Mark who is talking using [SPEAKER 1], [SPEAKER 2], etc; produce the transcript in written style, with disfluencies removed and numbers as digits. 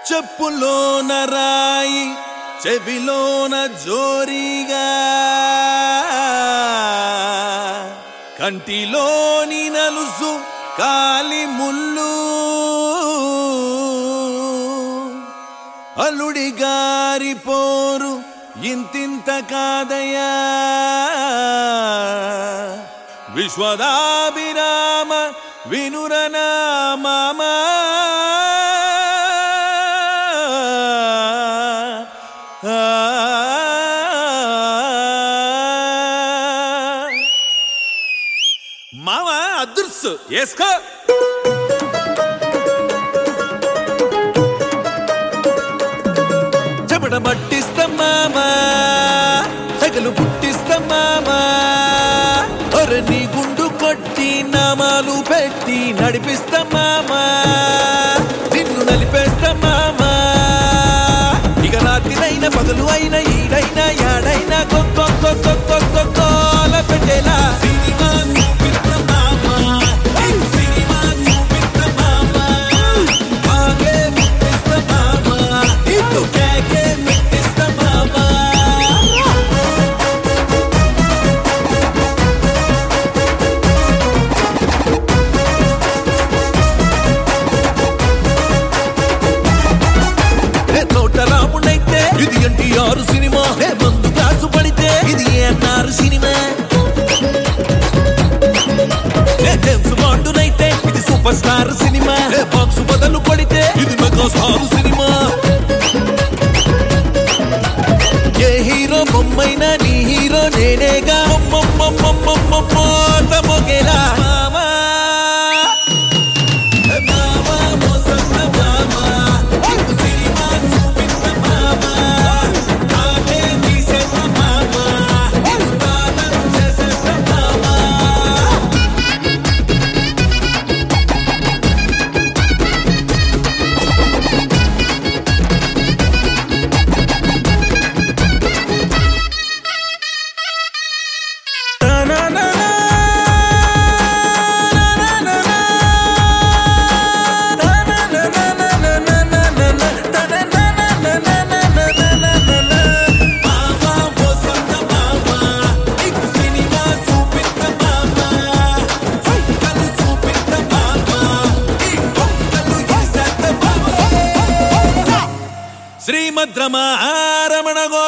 [SPEAKER 1] చెప్పులోన రాయి చెవిలోన జోరిగా కంటిలోని నలుసు కాలి ముల్లు అల్లుడి గారి పోరు ఇంతింత కాదయా విశ్వదాభిరామ వినురనామా మామ అదృశ్సు వేసుకో చెమట పట్టిస్తాం మామా సగలు పుట్టిస్తాం మామా ఒరే నీ గుండు కొట్టి నామాలు పెట్టి నడిపిస్తాం మామా నిన్ను నలిపేస్తాం మామా ఇక రాత్రినైనా పగలు అయినా ఈడైనా యాడైనా కొల పెట్టేలా ఇది ఎన్టీఆర్ సినిమా మందు కాసు పడితే ఇది ఏన్నారు సినిమా జేమ్స్ బాండునైతే ఇది సూపర్ స్టార్ సినిమా బాక్స్ బదులు పడితే ఇది మెగా స్టార్ సినిమా ఏ హీరో బొమ్మైనా నీ హీరో నేనేగా మొగేలా శ్రీమద్రమణ